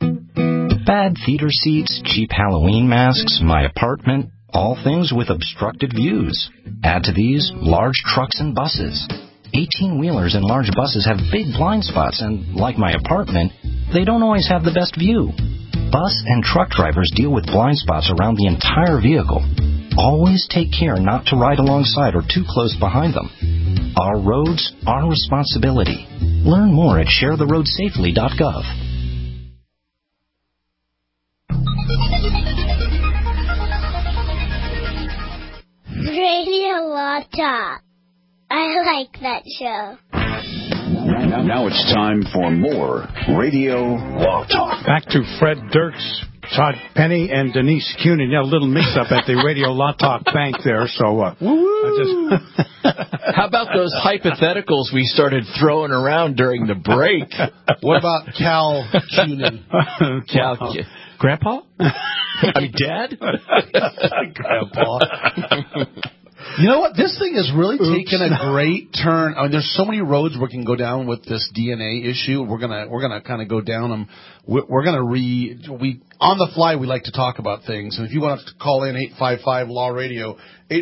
Bad theater seats, cheap Halloween masks, my apartment, all things with obstructed views. Add to these large trucks and buses. 18-wheelers and large buses have big blind spots, and like my apartment, they don't always have the best view. Bus and truck drivers deal with blind spots around the entire vehicle. Always take care not to ride alongside or too close behind them. Our roads, our responsibility. Learn more at sharetheroadsafely.gov. Radio Law Talk. I like that show. Now it's time for more Radio Law Talk. Back to Fred Dirks, Todd Penny, and Denise Cunin. Yeah, a little mix-up at the Radio Law Talk bank there, so How about those hypotheticals we started throwing around during the break? What about Cal Cunin? Grandpa? I mean, Dad? Grandpa. You know what? This thing has really taken a great turn. I mean, there's so many roads we can go down with this DNA issue. We're gonna kind of go down them. We're gonna on the fly. We like to talk about things. And if you want to call in 855 Law Radio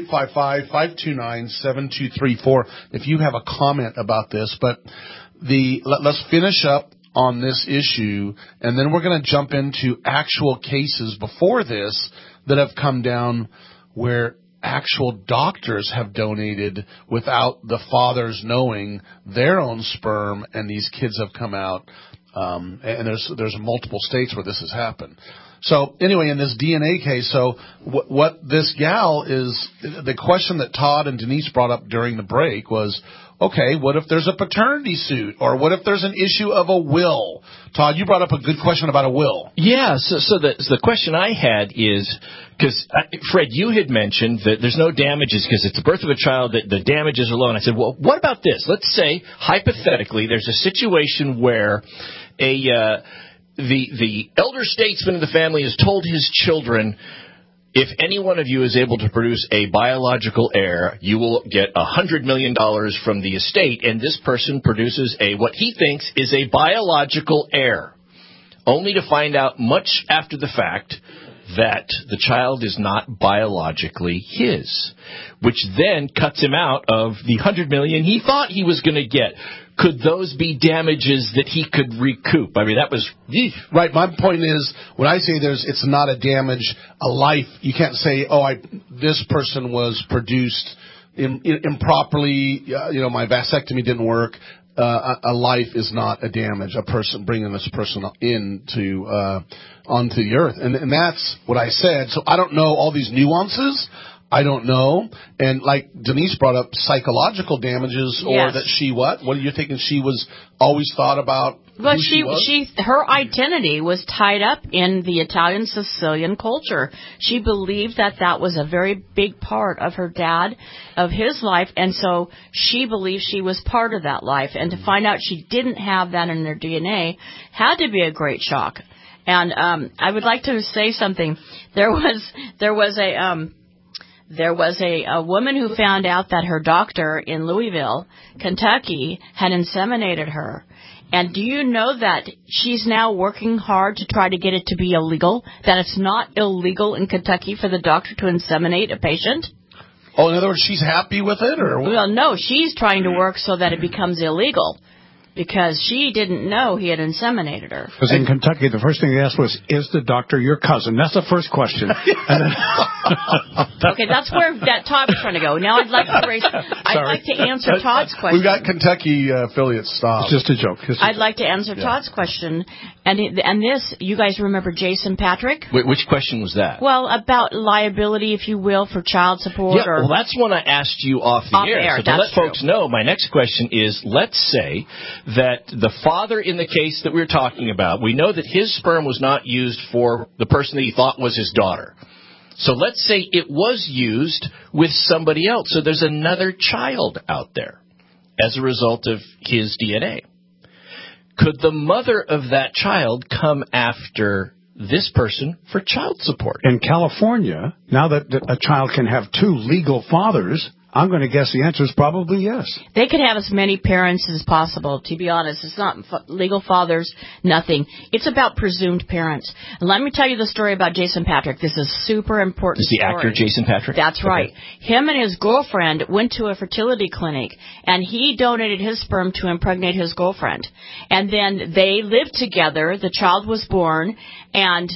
855-529-7234 if you have a comment about this. But let's finish up on this issue, and then we're going to jump into actual cases before this that have come down where actual doctors have donated without the fathers knowing their own sperm, and these kids have come out. And there's multiple states where this has happened. So anyway, in this DNA case, so what this gal is, the question that Todd and Denise brought up during the break was, okay, what if there's a paternity suit? Or what if there's an issue of a will? Todd, you brought up a good question about a will. Yeah, so the question I had is, because, Fred, you had mentioned that there's no damages because it's the birth of a child, that the damages are low. And I said, well, what about this? Let's say, hypothetically, there's a situation where the elder statesman of the family has told his children, if any one of you is able to produce a biological heir, you will get $100 million from the estate, and this person produces what he thinks is a biological heir, only to find out much after the fact that the child is not biologically his, which then cuts him out of the $100 million he thought he was going to get. Could those be damages that he could recoup? I mean, that was... Right, my point is, when I say it's not a damage, a life, you can't say, this person was produced improperly, my vasectomy didn't work. A life is not a damage, a person bringing this person onto the earth. And that's what I said. So I don't know all these nuances. I don't know. And like Denise brought up, psychological damages, or that she what? What are you thinking? She was always thought about But who she was? her identity was tied up in the Italian Sicilian culture. She believed that was a very big part of her dad, of his life, and so she believed she was part of that life. And to find out she didn't have that in her DNA had to be a great shock. And I would like to say something. There was a woman who found out that her doctor in Louisville, Kentucky, had inseminated her. And do you know that she's now working hard to try to get it to be illegal? That it's not illegal in Kentucky for the doctor to inseminate a patient? Oh, in other words, she's happy with it? Or what? Well, no, she's trying to work so that it becomes illegal. Because she didn't know he had inseminated her. Because in Kentucky, the first thing they asked was, is the doctor your cousin? That's the first question. Okay, that's where that Todd was trying to go. Now I'd like to answer Todd's question. We've got Kentucky affiliates. Stop. It's just a joke. I'd like to answer Todd's question. And this, you guys remember Jason Patrick? Wait, which question was that? Well, about liability, if you will, for child support. Yeah, well, that's one I asked you off the air. So to let folks know, my next question is, let's say that the father in the case that we were talking about, we know that his sperm was not used for the person that he thought was his daughter. So let's say it was used with somebody else. So there's another child out there as a result of his DNA. Could the mother of that child come after this person for child support? In California, now that a child can have two legal fathers, I'm going to guess the answer is probably yes. They could have as many parents as possible, to be honest. It's not legal fathers, nothing. It's about presumed parents. And let me tell you the story about Jason Patrick. This is super important. Is the actor Jason Patrick? That's right. Him and his girlfriend went to a fertility clinic, and he donated his sperm to impregnate his girlfriend. And then they lived together. The child was born, and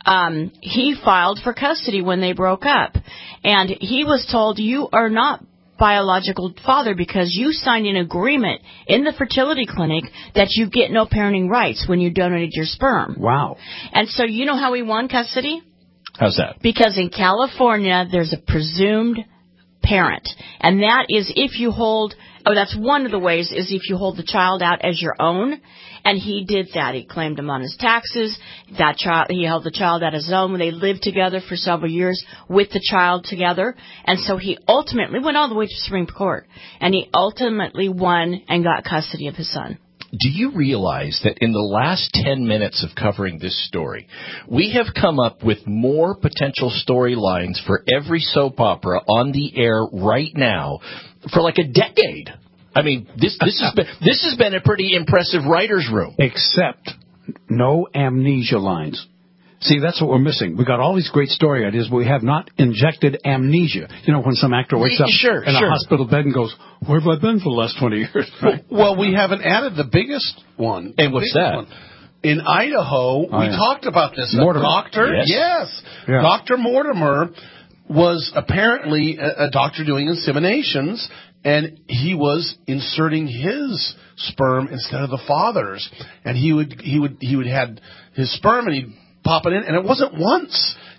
he filed for custody when they broke up. And he was told, you are not biological father because you signed an agreement in the fertility clinic that you get no parenting rights when you donated your sperm. Wow. And so you know how he won custody? How's that? Because in California, there's a presumed parent. And that is if you hold, that's one of the ways, is if you hold the child out as your own. And he did that. He claimed him on his taxes. He held the child out as his own when they lived together for several years with the child together. And so he ultimately went all the way to Supreme Court. And he ultimately won and got custody of his son. Do you realize that in the last 10 minutes of covering this story, we have come up with more potential storylines for every soap opera on the air right now for like a decade? I mean, this has been a pretty impressive writer's room. Except no amnesia lines. See, that's what we're missing. We got all these great story ideas, but we have not injected amnesia. You know, when some actor wakes up in a hospital bed and goes, where have I been for the last 20 years? Right? Well, we haven't added the biggest one. And what's that? One. In Idaho, we talked about this. Mortimer. A doctor, yes. Yeah. Dr. Mortimer was apparently a doctor doing inseminations, and he was inserting his sperm instead of the father's. And he would had his sperm, and he'd pop it in, and it wasn't once.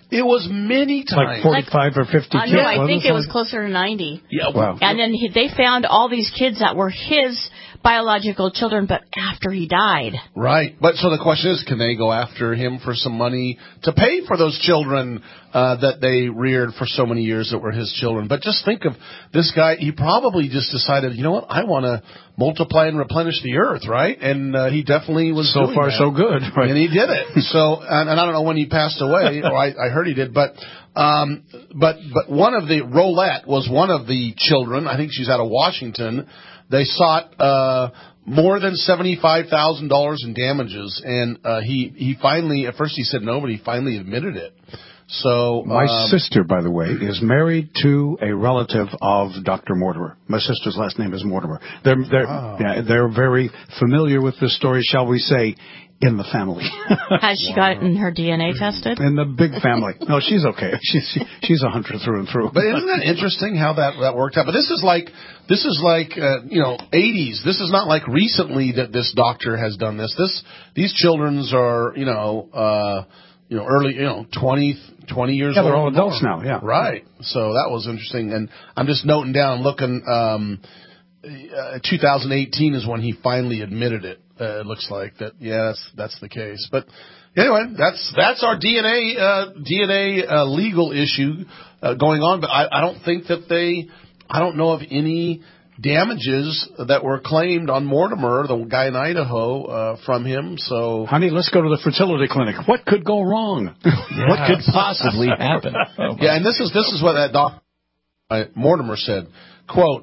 It was many times. Like 45 or 50 kids. No, I think it was closer to 90. Yeah. Wow. And then they found all these kids that were his biological children, but after he died. Right. But so the question is, can they go after him for some money to pay for those children that they reared for so many years that were his children? But just think of this guy. He probably just decided, you know what, I want to multiply and replenish the earth, right? And he definitely was so doing far that. so good. Right. And he did it. So, and I don't know when he passed away, or I heard he did, but one of the, Rolette was one of the children. I think she's out of Washington. They sought more than $75,000 in damages, and he finally, at first he said no, but he finally admitted it. So my sister, by the way, is married to a relative of Dr. Mortimer. My sister's last name is Mortimer. They're very familiar with this story, shall we say, in the family. Has she gotten her DNA tested? In the big family. No, she's okay. She's a hunter through and through. But isn't that interesting how that worked out? But this is like 80s. This is not like recently that this doctor has done this. These children's are early 20 years old. Yeah, they're all adults now. Yeah, right. So that was interesting. And I'm just noting down, looking. 2018 is when he finally admitted it. It looks like that. Yeah, that's the case. But anyway, that's our DNA legal issue going on. But I don't think that I don't know of any damages that were claimed on Mortimer, the guy in Idaho, from him. So, honey, let's go to the fertility clinic. What could go wrong? Yeah. What could possibly happen? Yeah, and this is what that doctor Mortimer said. Quote.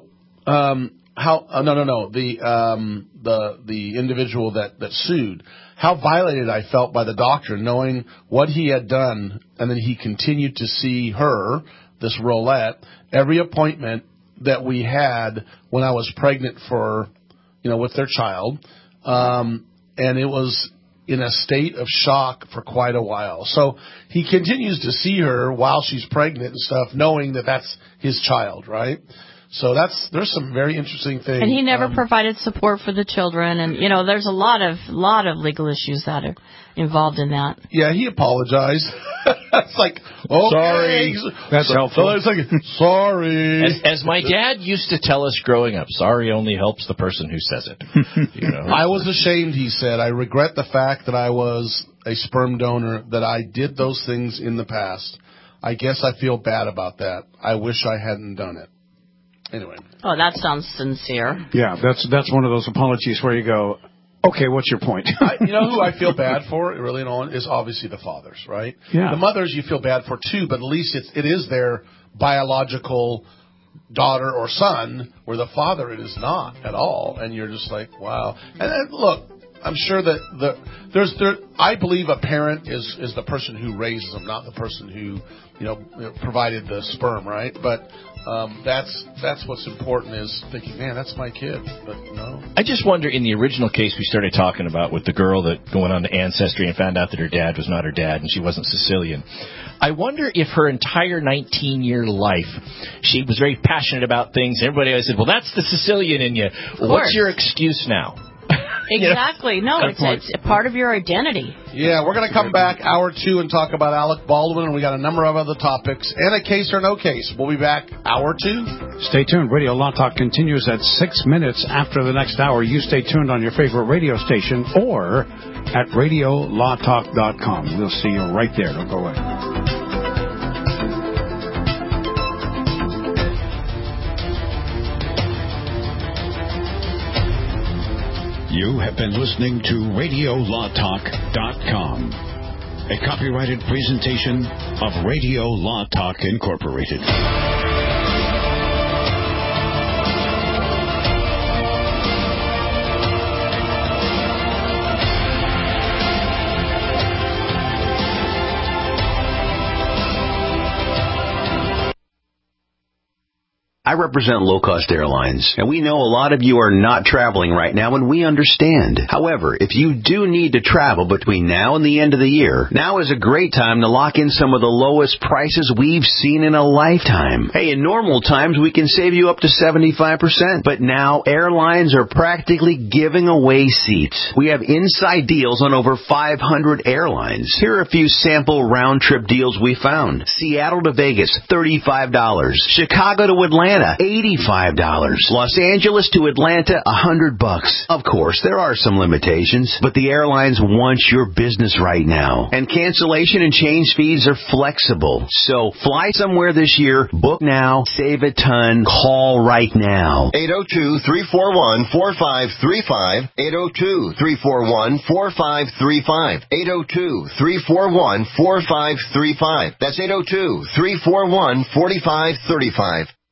The individual that sued, how violated I felt by the doctor knowing what he had done, and then he continued to see her, this Rolette, every appointment that we had when I was pregnant for, with their child, and it was in a state of shock for quite a while. So he continues to see her while she's pregnant and stuff, knowing that that's his child, right? So there's some very interesting things. And he never provided support for the children, and there's a lot of legal issues that are involved in that. Yeah, he apologized. It's like, okay. Sorry. That's helpful. So it's like, sorry. As my dad used to tell us growing up, sorry only helps the person who says it. I was ashamed, he said. I regret the fact that I was a sperm donor, that I did those things in the past. I guess I feel bad about that. I wish I hadn't done it. Anyway. Oh, that sounds sincere. Yeah, that's one of those apologies where you go, okay, what's your point? You know who I feel bad for, really, is obviously the fathers, right? Yeah. The mothers you feel bad for, too, but at least it is their biological daughter or son, where the father it is not at all. And you're just like, wow. And look, I'm sure that I believe a parent is the person who raises them, not the person who, provided the sperm, right? But that's what's important, is thinking, man, that's my kid. But no. I just wonder, in the original case we started talking about with the girl that went on to Ancestry and found out that her dad was not her dad and she wasn't Sicilian, I wonder if her entire 19-year life she was very passionate about things. Everybody always said, well, that's the Sicilian in you. What's your excuse now? Exactly. No, it's a part of your identity. Yeah, we're going to come back hour 2 and talk about Alec Baldwin, and we got a number of other topics and a case or no case. We'll be back hour 2. Stay tuned. Radio Law Talk continues at 6 minutes after the next hour. You stay tuned on your favorite radio station or at radiolawtalk.com. We'll see you right there. Don't go away. You have been listening to RadioLawTalk.com, a copyrighted presentation of Radio Law Talk Incorporated. I represent Low Cost Airlines, and we know a lot of you are not traveling right now, and we understand. However, if you do need to travel between now and the end of the year, now is a great time to lock in some of the lowest prices we've seen in a lifetime. Hey, in normal times, we can save you up to 75%, but now airlines are practically giving away seats. We have inside deals on over 500 airlines. Here are a few sample round-trip deals we found. Seattle to Vegas, $35. Chicago to Atlanta, $85. Los Angeles to Atlanta, $100. Of course, there are some limitations, but the airlines want your business right now. And cancellation and change fees are flexible. So fly somewhere this year, book now, save a ton, call right now. 802-341-4535. 802-341-4535. 802-341-4535. That's 802-341-4535.